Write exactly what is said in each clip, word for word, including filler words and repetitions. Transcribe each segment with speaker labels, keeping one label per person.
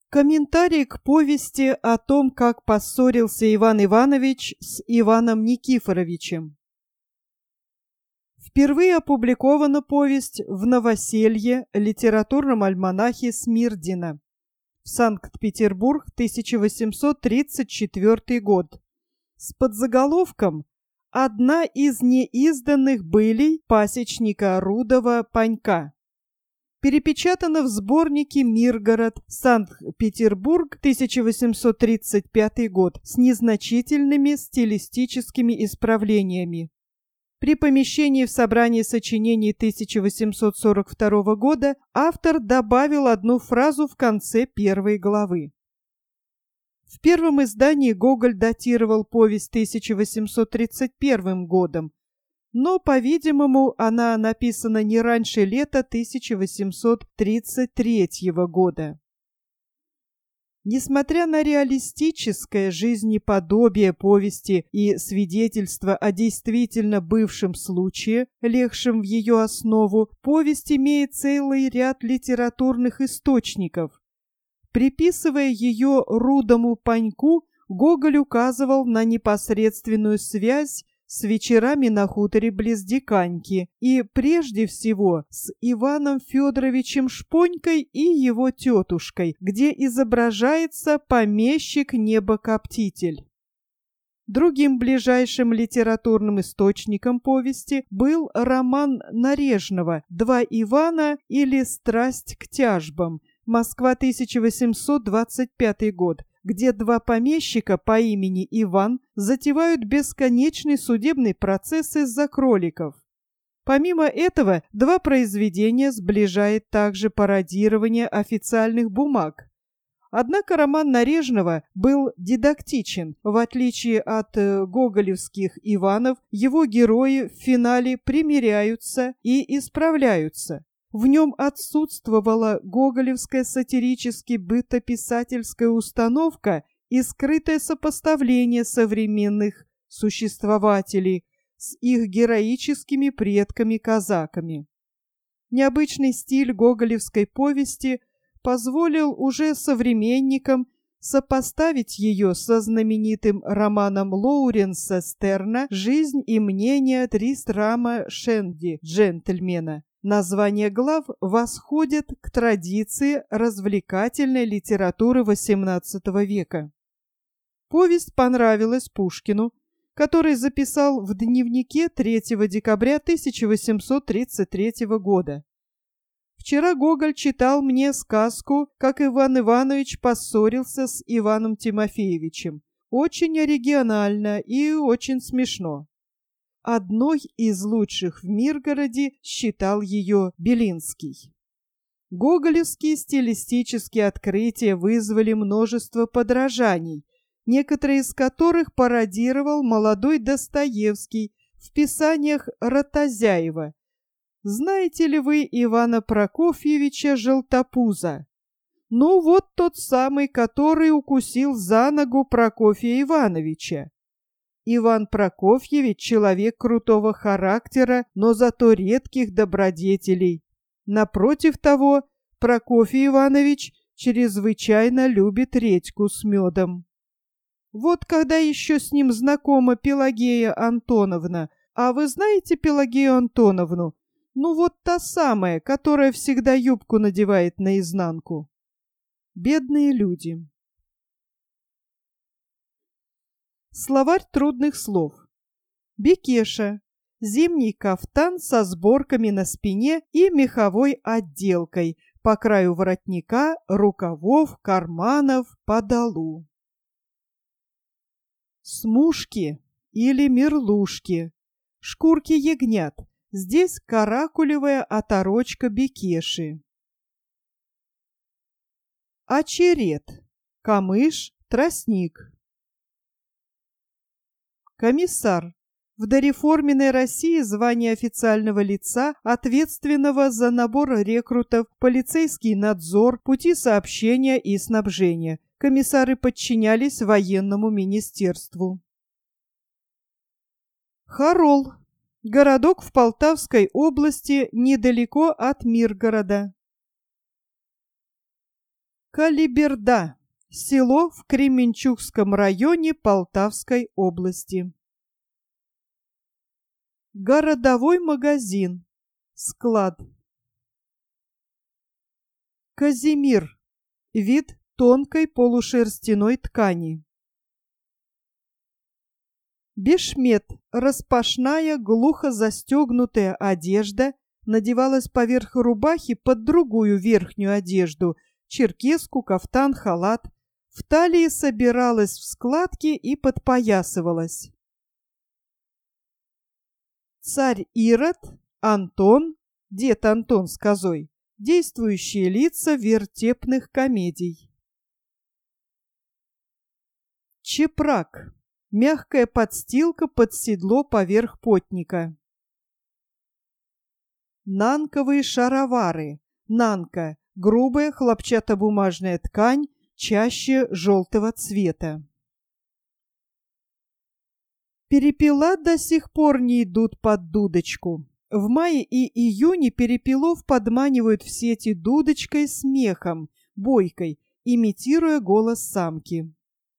Speaker 1: Комментарий к повести о том, как поссорился Иван Иванович с Иваном Никифоровичем. Впервые опубликована повесть в «Новоселье» литературном альманахе Смирдина. Санкт-Петербург, тысяча восемьсот тридцать четвёртый год. С подзаголовком «Одна из неизданных былей пасечника Рудова Панька». Перепечатано в сборнике «Миргород», Санкт-Петербург, тысяча восемьсот тридцать пятый год, с незначительными стилистическими исправлениями. При помещении в собрании сочинений тысяча восемьсот сорок второго года автор добавил одну фразу в конце первой главы. В первом издании Гоголь датировал повесть тысяча восемьсот тридцать первым годом, но, по-видимому, она написана не раньше лета тысяча восемьсот тридцать третьего года. Несмотря на реалистическое жизнеподобие повести и свидетельство о действительно бывшем случае, легшем в ее основу, повесть имеет целый ряд литературных источников. Приписывая ее Рудому Паньку, Гоголь указывал на непосредственную связь с вечерами на хуторе близ Диканьки и, прежде всего, с Иваном Федоровичем Шпонькой и его тетушкой, где изображается помещик-небокоптитель. Другим ближайшим литературным источником повести был роман Нарежного «Два Ивана» или «Страсть к тяжбам», Москва, тысяча восемьсот двадцать пятый год, где два помещика по имени Иван затевают бесконечный судебный процесс из-за кроликов. Помимо этого, два произведения сближает также пародирование официальных бумаг. Однако роман Нарежного был дидактичен. В отличие от э, гоголевских Иванов, его герои в финале примиряются и исправляются. В нем отсутствовала гоголевская сатирически-бытописательская установка и скрытое сопоставление современных существователей с их героическими предками-казаками. Необычный стиль гоголевской повести позволил уже современникам сопоставить ее со знаменитым романом Лоуренса Стерна «Жизнь и мнение Тристрама Шенди, джентльмена». Названия глав восходят к традиции развлекательной литературы восемнадцатого века. Повесть понравилась Пушкину, который записал в дневнике третьего декабря тысяча восемьсот тридцать третьего года. «Вчера Гоголь читал мне сказку, как Иван Иванович поссорился с Иваном Тимофеевичем. Очень оригинально и очень смешно». Одной из лучших в Миргороде считал ее Белинский. Гоголевские стилистические открытия вызвали множество подражаний, некоторые из которых пародировал молодой Достоевский в писаниях Ратозяева. Знаете ли вы Ивана Прокофьевича Желтопуза? Ну вот тот самый, который укусил за ногу Прокофья Ивановича. Иван Прокофьевич – человек крутого характера, но зато редких добродетелей. Напротив того, Прокофий Иванович чрезвычайно любит редьку с медом. Вот когда еще с ним знакома Пелагея Антоновна. А вы знаете Пелагею Антоновну? Ну вот та самая, которая всегда юбку надевает наизнанку. Бедные люди. Словарь трудных слов. Бекеша. Зимний кафтан со сборками на спине и меховой отделкой по краю воротника, рукавов, карманов, по долу. Смушки или мерлушки. Шкурки ягнят. Здесь каракулевая оторочка бекеши. Очерет. Камыш, тростник. Комиссар. В дореформенной России звание официального лица, ответственного за набор рекрутов, полицейский надзор, пути сообщения и снабжения. Комиссары подчинялись военному министерству. Харол. Городок в Полтавской области, недалеко от Миргорода. Калиберда. Село в Кременчугском районе Полтавской области. Городовой магазин. Склад. Казимир. Вид тонкой полушерстяной ткани. Бешмет. Распашная, глухо застегнутая одежда, надевалась поверх рубахи под другую верхнюю одежду, черкеску, кафтан, халат. В талии собиралась в складки и подпоясывалась. Царь Ирод, Антон, дед Антон с козой. Действующие лица вертепных комедий. Чепрак. Мягкая подстилка под седло поверх потника. Нанковые шаровары. Нанка. Грубая хлопчатобумажная ткань, чаще желтого цвета. Перепела до сих пор не идут под дудочку. В мае и июне перепелов подманивают в сети дудочкой смехом, бойкой, имитируя голос самки.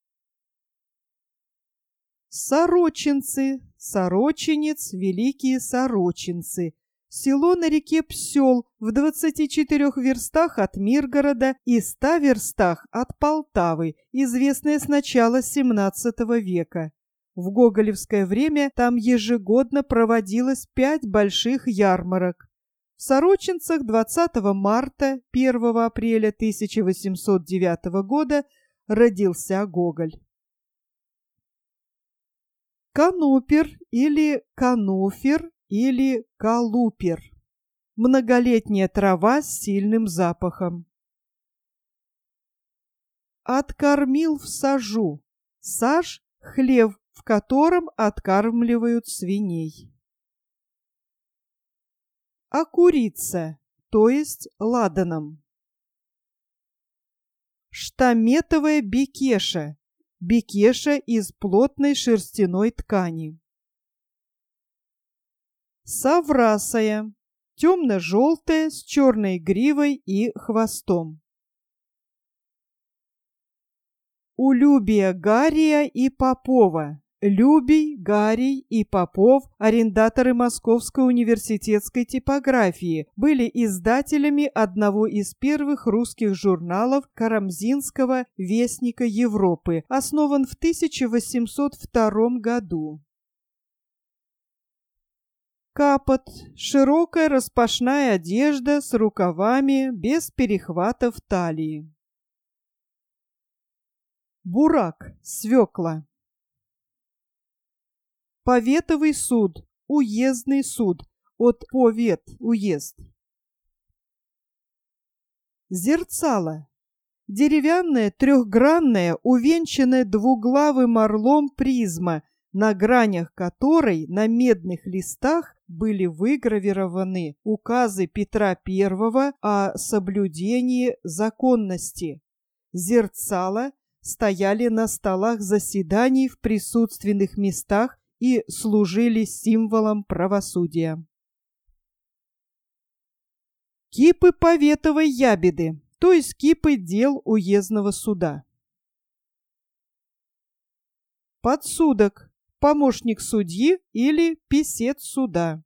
Speaker 1: Сорочинцы, сорочинец, великие сорочинцы. Село на реке Псел в двадцати четырёх верстах от Миргорода и ста верстах от Полтавы, известное с начала семнадцатого века. В гоголевское время там ежегодно проводилось пять больших ярмарок. В Сорочинцах двадцатого марта — первого апреля тысяча восемьсот девятого года родился Гоголь. Канупер или кануфер или калупер. Многолетняя трава с сильным запахом. Откормил в сажу. Саж — хлев, в котором откармливают свиней. Окуриться, то есть ладаном. Штаметовая бекеша. Бекеша из плотной шерстяной ткани. Саврасая. Темно-желтая, с черной гривой и хвостом. У Любия Гария и Попова. Любий, Гарий и Попов, арендаторы Московской университетской типографии, были издателями одного из первых русских журналов Карамзинского «Вестника Европы», основан в тысяча восемьсот втором году. Капот – широкая распашная одежда с рукавами, без перехвата в талии. Бурак – свекла. Поветовый суд, уездный суд, от повет, уезд. Зерцало. Деревянная трехгранная, увенчанная двуглавым орлом призма, на гранях которой на медных листах были выгравированы указы Петра Первого о соблюдении законности. Зерцала стояли на столах заседаний в присутственных местах и служили символом правосудия. Кипы поветовой ябеды, то есть кипы дел уездного суда. Подсудок, помощник судьи или писец суда.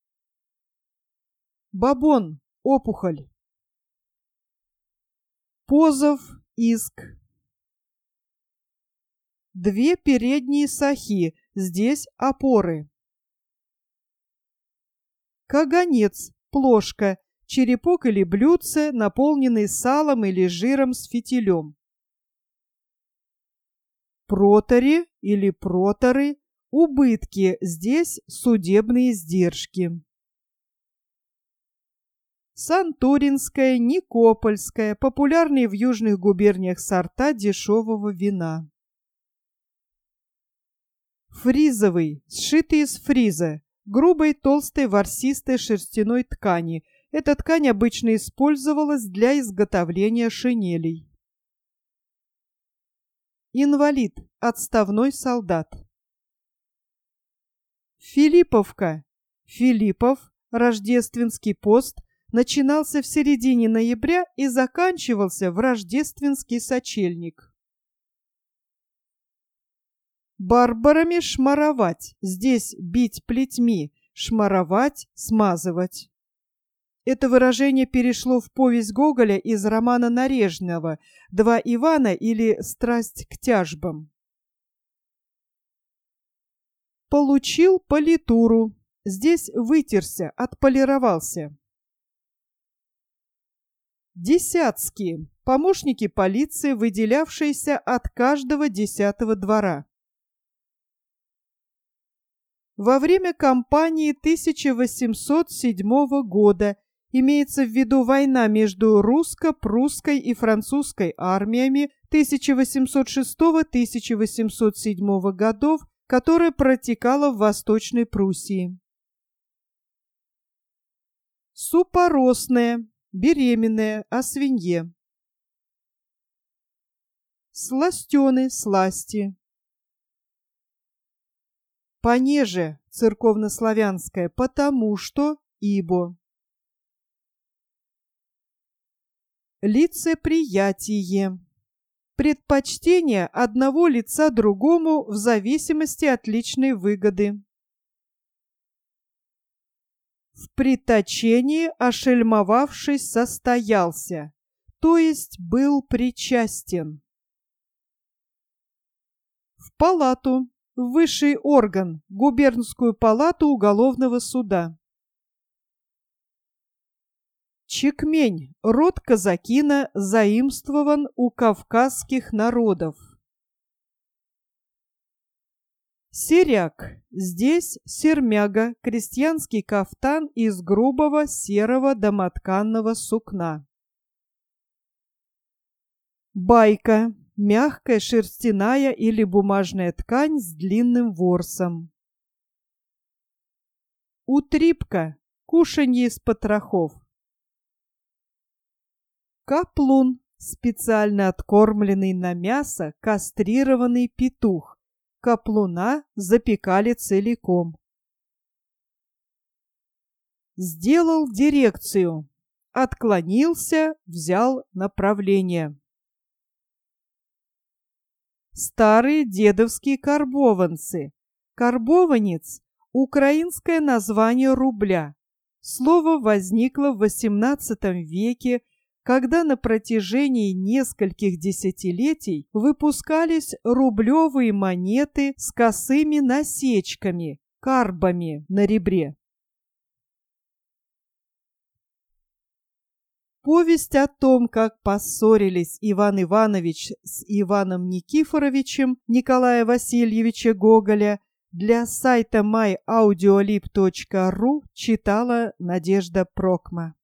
Speaker 1: Бабон, опухоль. Позов, иск. Две передние сахи, здесь опоры. Каганец, плошка, черепок или блюдце, наполненный салом или жиром с фитилем. Протори или проторы, убытки, здесь судебные издержки. Сантуринская, Никопольская, популярные в южных губерниях сорта дешевого вина. Фризовый, сшитый из фриза, грубой, толстой, ворсистой шерстяной ткани. Эта ткань обычно использовалась для изготовления шинелей. Инвалид, отставной солдат. Филипповка, Филиппов, рождественский пост, начинался в середине ноября и заканчивался в рождественский сочельник. Барбарами шмаровать, здесь бить плетьми, шмаровать, смазывать. Это выражение перешло в повесть Гоголя из романа Нарежного «Два Ивана» или «Страсть к тяжбам». Получил политуру, здесь вытерся, отполировался. Десятские – помощники полиции, выделявшиеся от каждого десятого двора. Во время кампании тысяча восемьсот седьмого года имеется в виду война между русско-прусской и французской армиями тысяча восемьсот шестого — тысяча восемьсот седьмого годов, которая протекала в Восточной Пруссии. Супоросная, беременная, о свинье. Сластены, сласти. Понеже, церковнославянское, потому что, ибо. Лицеприятие. Предпочтение одного лица другому в зависимости от личной выгоды. В приточении ошельмовавшись состоялся, то есть был причастен. В палату, в высший орган, губернскую палату уголовного суда. Чекмень, род казакина, заимствован у кавказских народов. Серяк, здесь сермяга, крестьянский кафтан из грубого серого домотканного сукна. Байка, мягкая шерстяная или бумажная ткань с длинным ворсом. Утрипка, кушанье из потрохов. Каплун, специально откормленный на мясо кастрированный петух. Каплуна запекали целиком. Сделал дирекцию. Отклонился, взял направление. Старые дедовские карбованцы. Карбованец – украинское название рубля. Слово возникло в восемнадцатом веке, когда на протяжении нескольких десятилетий выпускались рублевые монеты с косыми насечками, карбами на ребре. Повесть о том, как поссорились Иван Иванович с Иваном Никифоровичем Николая Васильевича Гоголя, для сайта май аудиолиб точка ру читала Надежда Прокма.